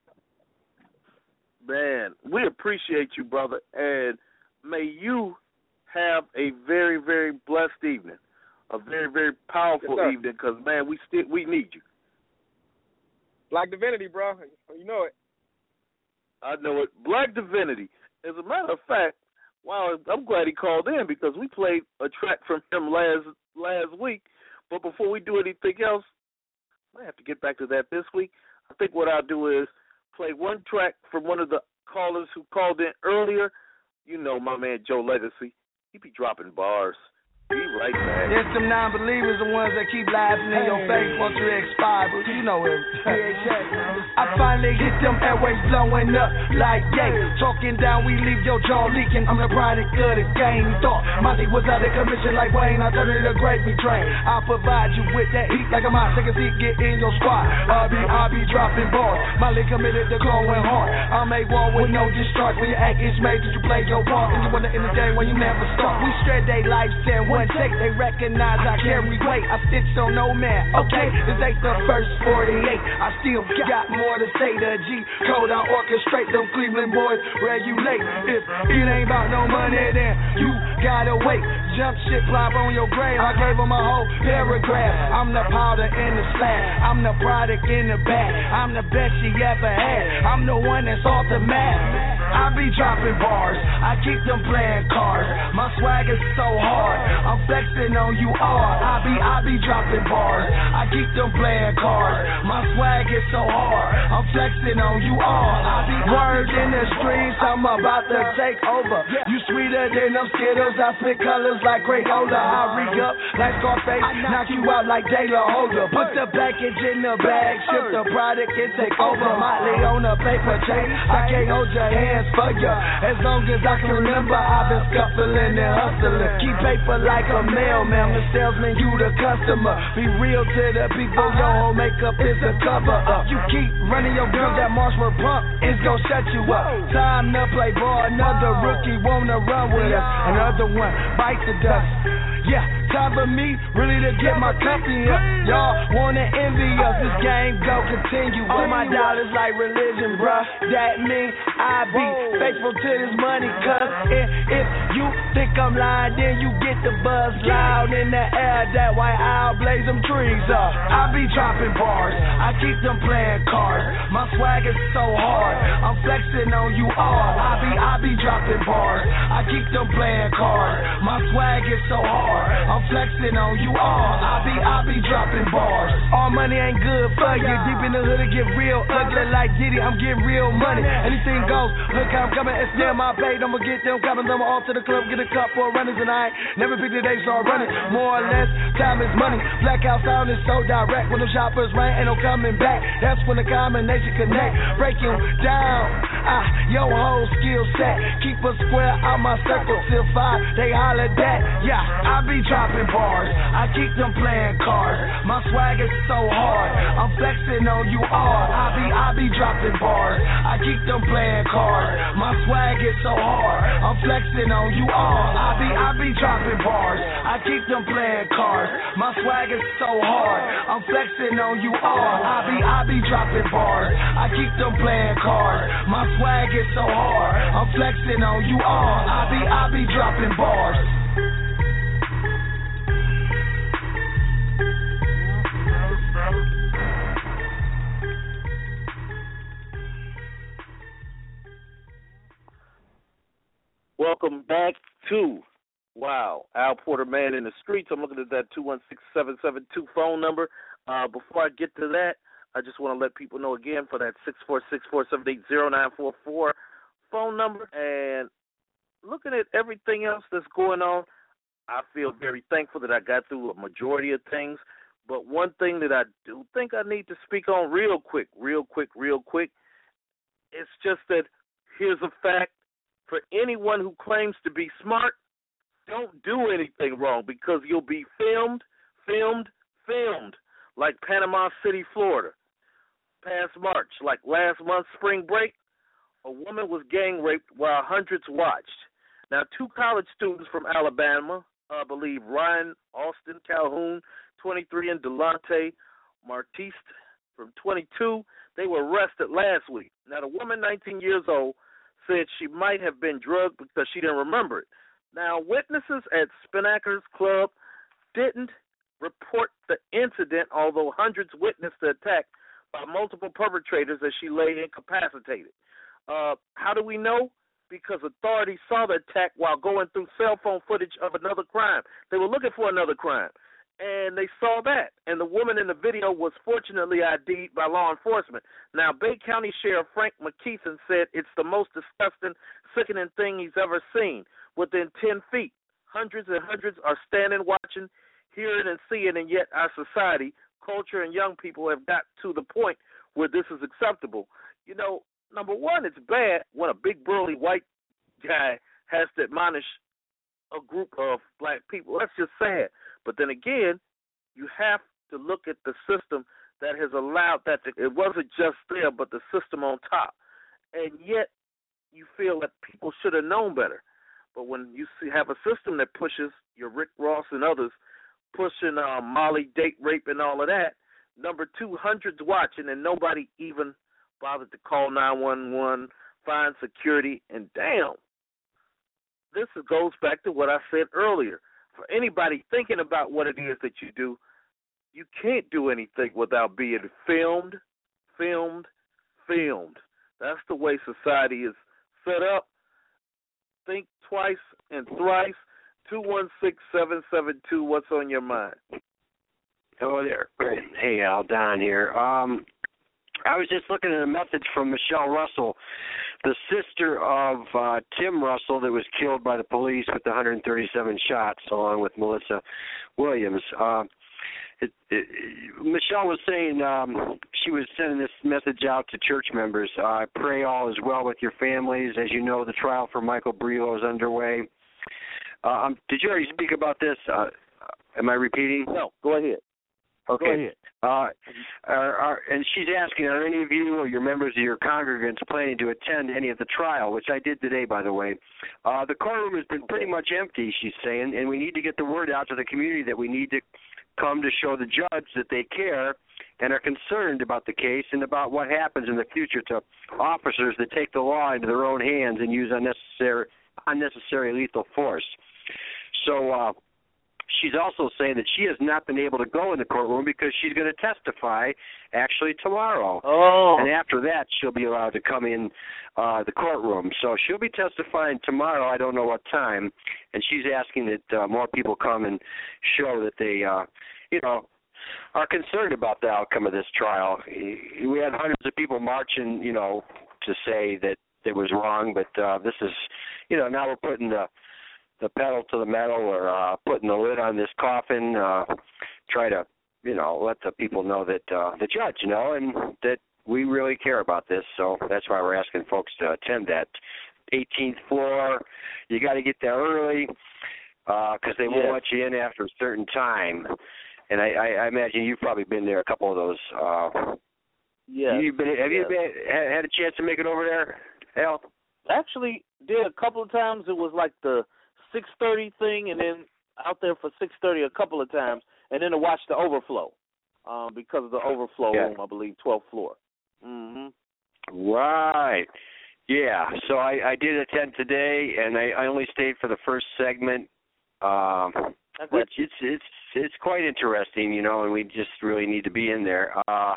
Man, we appreciate you, brother, and may you have a very, very blessed evening, a very, very powerful yes, evening, because, man, we still we need you. Black Divinity, bro. You know it. I know it. Black Divinity. As a matter of fact, wow, I'm glad he called in because we played a track from him last last week. But before we do anything else, I have to get back to that this week. I think what I'll do is play one track from one of the callers who called in earlier. You know my man Joe Legacy. He be dropping bars. Be right back. There's some non-believers, the ones that keep laughing in your face once you expire, but you know it. I finally hit them airways blowing up like yay. Talking down, we leave your jaw leaking. I'm the product of the game. Thought Monty was out of commission like Wayne. I turned it to gravy train. I'll provide you with that heat like a mouse. Take a seat, get in your squad. I'll be, I'll be dropping bars. Molly committed to going hard. I'll make war with no discharge. When you act it's made, did you play your part? And you wanna end the game when you never start. We straight day life, stand one take. They recognize I carry weight. I stitched on no man. Okay, this ain't the first forty-eight. I still got more to say. The G code I orchestrate. Them Cleveland boys regulate. If it ain't about no money, then you gotta wait. Jump shit, plop on your grave. I gave them a whole paragraph. I'm the powder in the splash. I'm the product in the bag. I'm the best she ever had. I'm the one that's off the map. I be dropping bars, I keep them playing cards. My swag is so hard, I'm flexing on you all. I be, I be dropping bars, I keep them playing cards. My swag is so hard, I'm flexing on you all. I be word in the streets, I'm about to take over. You sweeter than them Skittles, I spit colors like Crayola. I rig up like Scarface, knock you out like De La Holder. Put the package in the bag, ship the product and take over. Motley on a paper chain, I can't hold your hands for ya. As long as I can remember, I've been scuffling and hustling. Keep paper like a mailman, the salesman, you the customer. Be real to the people, your whole makeup is a cover up. You keep running your girl, that Marshall pump is gon' shut you up. Time to play ball, another rookie wanna run with us. Another one bites the dust. Yeah, time for me really to get my company up. Y'all wanna envy us, this game gon' continue. All my dollars like religion, bruh. That mean I be faithful to this money, cuz if, if you think I'm lying, then you get the buzz loud in the air. That white owl blaze them trees up. I be dropping bars, I keep them playing cards. My swag is so hard, I'm flexing on you all. I be, I be dropping bars, I keep them playing cards. My swag is so hard, I'm flexing on you all. I be, I be dropping bars. All money ain't good for you. Deep in the hood, it get real ugly like Diddy. I'm getting real money. Anything goes. Look how I'm coming. It's near my paid. I'ma get them copping them off to the club. Get a cup for runners and I ain't never picked the day, start running. More or less, time is money. Blackout sound is so direct. When the shoppers rain, ain't no coming back. That's when the combination connect. Break you down. Ah, your whole skill set. Keep a square out my circle till five. They holler that. Yeah, I be dropping bars, I keep them playing cards. My swag is so hard, I'm flexing on you all. I be, I be dropping bars, I keep them playing cards. My swag is so hard, I'm flexing on you all. I be, I be dropping bars, I keep them playing cards. My swag is so hard, I'm flexing on you all. I be, I be dropping bars, I keep them playing cards. My swag is so hard, I'm flexing on you all. I be, I be dropping bars. Welcome back to, wow, Al Porter Man in the Streets. I'm looking at that two one six, seven seven two phone number. Uh, before I get to that, I just want to let people know again for that six four six, four seven eight, zero nine four four phone number. And looking at everything else that's going on, I feel very thankful that I got through a majority of things. But one thing that I do think I need to speak on real quick, real quick, real quick, it's just that here's a fact. For anyone who claims to be smart, don't do anything wrong because you'll be filmed, filmed, filmed, like Panama City, Florida. Past March, like last month's spring break, a woman was gang raped while hundreds watched. Now, two college students from Alabama, I believe Ryan Austin Calhoun, twenty-three, and Delonte Martiste from twenty-two, they were arrested last week. Now, the woman, nineteen years old, said she might have been drugged because she didn't remember it. Now, witnesses at Spinnaker's Club didn't report the incident, although hundreds witnessed the attack by multiple perpetrators as she lay incapacitated. Uh, how do we know? Because authorities saw the attack while going through cell phone footage of another crime. They were looking for another crime, and they saw that. And the woman in the video was fortunately I D'd by law enforcement. Now, Bay County Sheriff Frank McKeithen said it's the most disgusting, sickening thing he's ever seen. Within ten feet, hundreds and hundreds are standing, watching, hearing, and seeing, and yet our society, culture, and young people have got to the point where this is acceptable. You know, number one, it's bad when a big, burly white guy has to admonish a group of black people. That's just sad. But then again, you have to look at the system that has allowed that to, it wasn't just there, but the system on top. And yet, you feel that people should have known better. But when you see, have a system that pushes your Rick Ross and others, pushing uh, Molly, date rape, and all of that, number two, hundreds watching, and nobody even bothered to call nine one one, find security, and damn, this goes back to what I said earlier. For anybody thinking about what it is that you do, you can't do anything without being filmed, filmed, filmed. That's the way society is set up, think twice and thrice. two one six, seven seven two, what's on your mind? Hello there. Hey, Al, Don here. Um, I was just looking at a message from Michelle Russell, the sister of uh, Tim Russell that was killed by the police with the one hundred thirty-seven shots, along with Melissa Williams. Uh, it, it, Michelle was saying um, she was sending this message out to church members. Uh, I pray all is well with your families. As you know, the trial for Michael Brillo is underway. Uh, um, did you already speak about this? Uh, am I repeating? No, go ahead. Okay. Go ahead. Uh, are, are, and she's asking, are any of you or your members of your congregants planning to attend any of the trial, which I did today, by the way. Uh, the courtroom has been pretty much empty, she's saying, and we need to get the word out to the community that we need to come to show the judge that they care and are concerned about the case and about what happens in the future to officers that take the law into their own hands and use unnecessary, unnecessary lethal force. So, uh, she's also saying that she has not been able to go in the courtroom because she's going to testify actually tomorrow. Oh. And after that, she'll be allowed to come in uh, the courtroom. So she'll be testifying tomorrow. I don't know what time. And she's asking that uh, more people come and show that they, uh, you know, are concerned about the outcome of this trial. We had hundreds of people marching, you know, to say that it was wrong. But uh, this is, you know, now we're putting the the pedal to the metal, or uh, putting the lid on this coffin, uh, try to, you know, let the people know that, uh, the judge, you know, and that we really care about this. So that's why we're asking folks to attend that eighteenth floor. You got to get there early because uh, they won't yes. let you in after a certain time. And I, I, I imagine you've probably been there a couple of those. Uh, yes. You've been, have yes. you been, had a chance to make it over there, Al? Actually, did a couple of times. It was like the six thirty thing, and then out there for six thirty a couple of times, and then to watch the overflow um, because of the overflow yeah. room, I believe, twelfth floor. Mm-hmm. Right. Yeah. So I, I did attend today, and I, I only stayed for the first segment, um, which it's it's it's quite interesting, you know, and we just really need to be in there. Uh,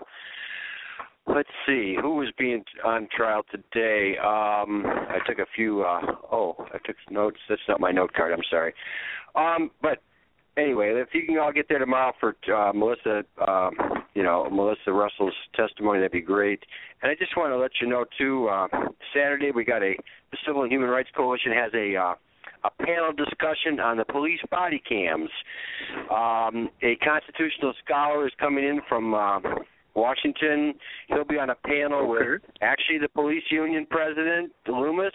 Let's see, who was being on trial today? Um, I took a few, uh, oh, I took notes. That's not my note card, I'm sorry. Um, but anyway, if you can all get there tomorrow for uh, Melissa, um, you know, Melissa Russell's testimony, that'd be great. And I just want to let you know, too, uh, Saturday we got a, the Civil and Human Rights Coalition has a, uh, a panel discussion on the police body cams. Um, a constitutional scholar is coming in from uh, Washington. He'll be on a panel with actually the police union president, Loomis,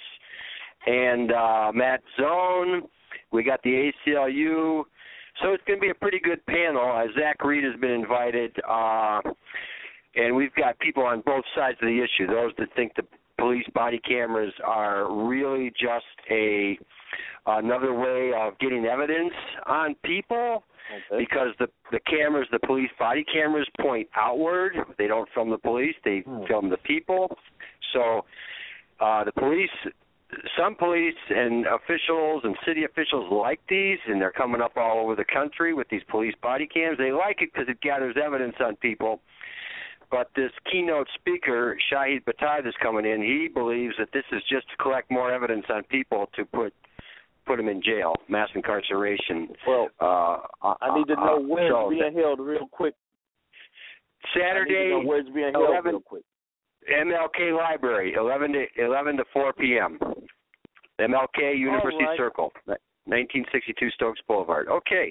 and uh, Matt Zone. We got the A C L U. So it's going to be a pretty good panel. Uh, Zach Reed has been invited, uh, and we've got people on both sides of the issue. Those that think the police body cameras are really just a another way of getting evidence on people. Okay. Because the the cameras, the police body cameras, point outward. They don't film the police; they hmm. film the people. So uh, the police, some police and officials and city officials like these, and they're coming up all over the country with these police body cams. They like it because it gathers evidence on people. But this keynote speaker, Shahid Bataib, is coming in. He believes that this is just to collect more evidence on people to put. put them in jail, mass incarceration. Well, uh, I need to know uh, where so it's being held real quick. Saturday, I need to know where it's being held eleven, real quick. M L K Library, eleven to eleven to four p.m. M L K University right. Circle, nineteen sixty-two Stokes Boulevard. Okay.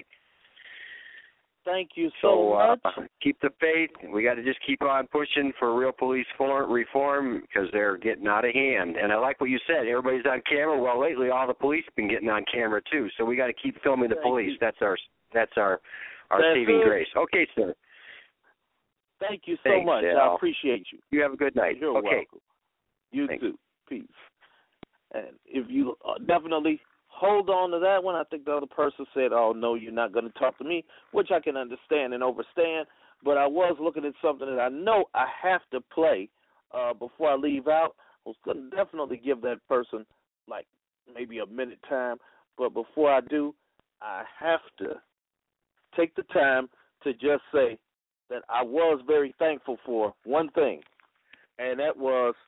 Thank you so, so much. Uh, keep the faith. We got to just keep on pushing for real police reform because they're getting out of hand. And I like what you said. Everybody's on camera. Well, lately all the police have been getting on camera too. So we got to keep filming the Thank police. You. That's our that's our our that's saving it. grace. Okay, sir. Thank you so Thanks, much. Al. I appreciate you. You have a good night. You're okay. welcome. You Thanks. too. Peace. And if you uh, definitely hold on to that one. I think the other person said, oh, no, you're not going to talk to me, which I can understand and overstand. But I was looking at something that I know I have to play uh, before I leave out. I was going to definitely give that person like maybe a minute time. But before I do, I have to take the time to just say that I was very thankful for one thing, and that was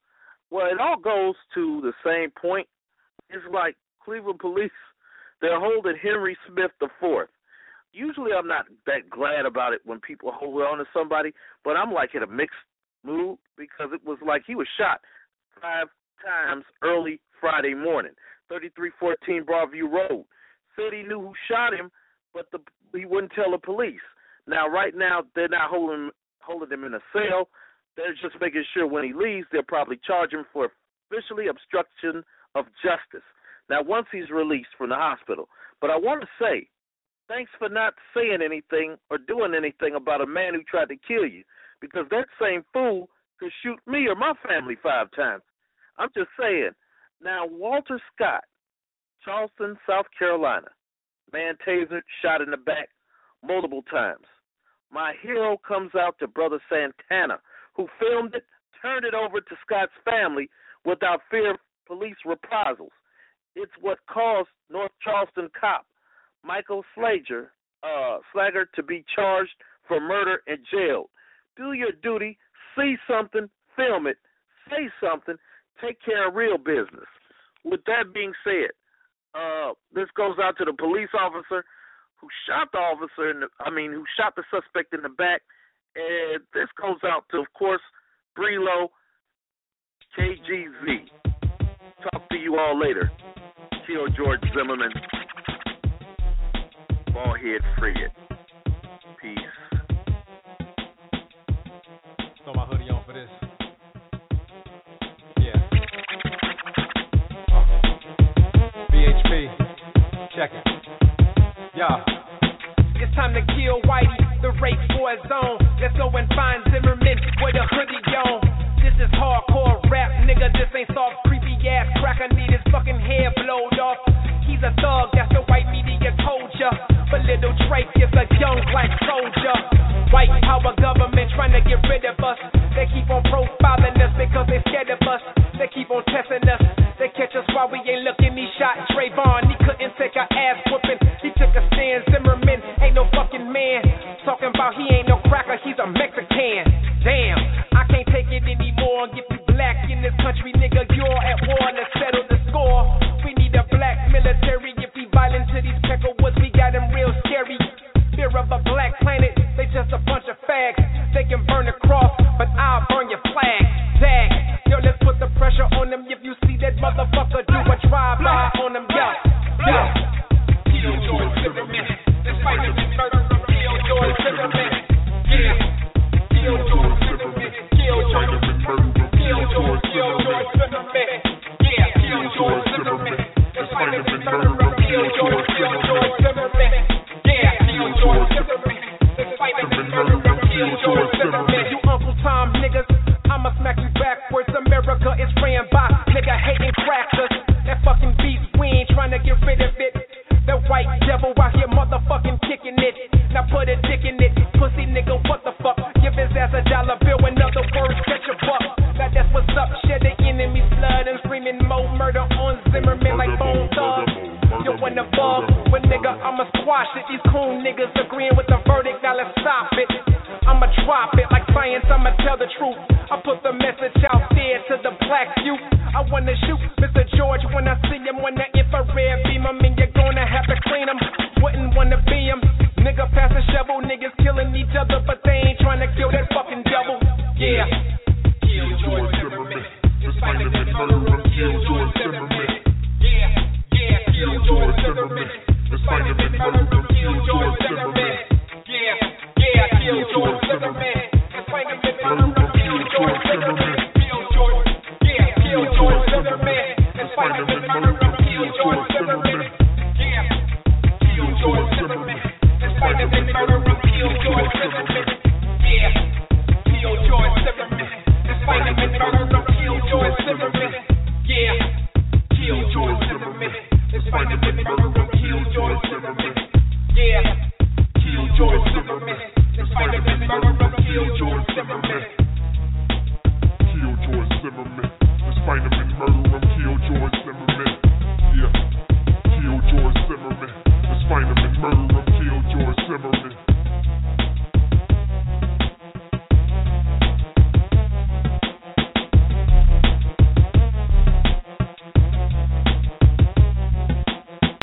Well, it all goes to the same point. It's like Cleveland police, they're holding Henry Smith the fourth. Usually I'm not that glad about it when people hold on to somebody, but I'm like in a mixed mood because it was like he was shot five times early Friday morning, thirty-three fourteen Broadview Road. Said he knew who shot him, but the, he wouldn't tell the police. Now, right now, they're not holding, holding him in a cell. They're just making sure when he leaves, they'll probably charge him for officially obstruction of justice. Now, once he's released from the hospital. But I want to say, thanks for not saying anything or doing anything about a man who tried to kill you, because that same fool could shoot me or my family five times. I'm just saying. Now, Walter Scott, Charleston, South Carolina, man tasered, shot in the back multiple times. My hero comes out to Brother Santana, who filmed it, turned it over to Scott's family without fear of police reprisals. It's what caused North Charleston cop Michael Slager, uh, Slager to be charged for murder and jailed. Do your duty, see something, film it, say something, take care of real business. With that being said, uh, this goes out to the police officer who shot the officer, in the, I mean, who shot the suspect in the back. And this goes out to, of course, Brelo, K G Z. Talk to you all later. Kill George Zimmerman. Ballhead frigate. Peace. Throw my hoodie on for this. Yeah. B H P. Check it. Yeah. It's time to kill Whitey, the rape war zone. Let's go and find Zimmerman with a hoodie on. This is hardcore rap, nigga. This ain't soft, creepy ass cracker. Need his fucking hair blowed off. He's a thug, that's the white media culture. But little Drake is a young black soldier. White power government trying to get rid of us. They keep on profiling us because they scared of us. They keep on testing us. They catch us while we ain't looking. He shot Trayvon. He couldn't take our ass whooping. He took a stand. Zimmerman ain't no fucking man. Talking about he ain't no cracker. He's a Mexican. Damn, I can't take it anymore. If you black in this country, nigga, you're at war. Let's settle the score. We need a black military. If we violent to these peckerwoods, we got them real scary. Fear of a black planet. They just a bunch of fags. They can burn the cross, but I'll burn your flag. Dag. Yo, let's put the pressure on them. If you see that motherfucker, do a drive-by on them. Yeah, yeah. Kill George Zimmerman. This fight is murder. Kill George Zimmerman. Yeah. Kill George Zimmerman. Kill George Zimmerman. Kill George, kill George Zimmerman. Yeah. Kill George Zimmerman. This fight is murder. Kill George, kill George Zimmerman. Yeah. Kill George Zimmerman. This fight is murder. Kill George Zimmerman. You Uncle Tom niggas, I'ma smack you backwards. America is ran by nigga hating crackers. That fucking beast, we ain't trying to get rid of it. The white devil out here motherfucking kicking it. Now put a dick in it, pussy nigga, what the fuck? Give his ass a dollar bill, in other words, catch a buck. Now that's what's up, shed the enemy's blood and screaming more murder on Zimmerman like Bone Thugs. Yo, when the bug, when nigga, I'ma squash it. These coon niggas agreeing with the verdict, now let's stop it. I'ma drop it like science, I'ma tell the truth. I put the message out there to the black youth. I wanna shoot Mister George when I see him, when the infrared beam him, and you're gonna have to clean him. Wouldn't wanna be him. Nigga pass a shovel, niggas killing each other, but they ain't trying to kill that fucking devil. Yeah. Kill George Zimmerman. This fight is murder. Kill George Zimmerman. Yeah. Yeah. Kill George Zimmerman. This fight is murder. Kill George Zimmerman. Yeah. Yeah. Kill George Zimmerman. This fight is murder. Kill George Zimmerman. Kill George. Yeah. Kill George Zimmerman. This fight is murder. Kill George Zimmerman. Yeah. Kill George Zimmerman. This fight is murder. Kill George Zimmerman. Yeah. Kill George Zimmerman. This fight is murder. Kill George Zimmerman. Yeah. Kill George Zimmerman. This fight is murder. Kill George Zimmerman. Yeah. Kill George Zimmerman. This fight is murder. Kill George Zimmerman. Kill George Zimmerman. This fight is murder. Kill George Zimmerman. Yeah. Kill George Zimmerman. This fight is murder.